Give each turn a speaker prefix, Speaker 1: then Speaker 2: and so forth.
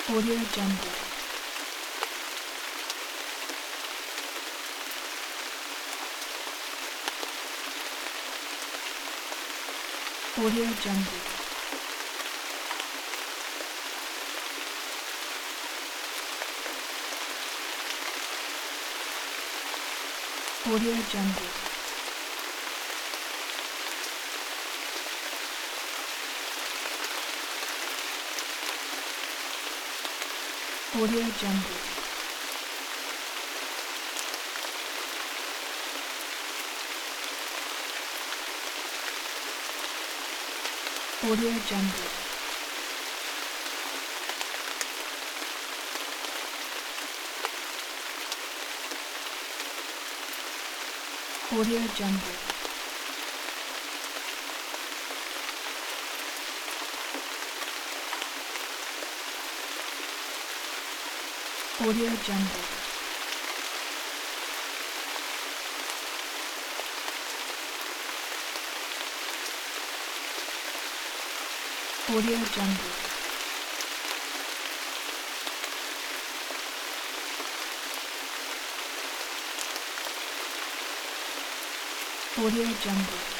Speaker 1: Audio Jungle. Audio Jungle. Audio Jungle. Audio Jungle. Audio Jungle. Audio Jungle. Audio Jungle. Audio Jungle. Audio Jungle.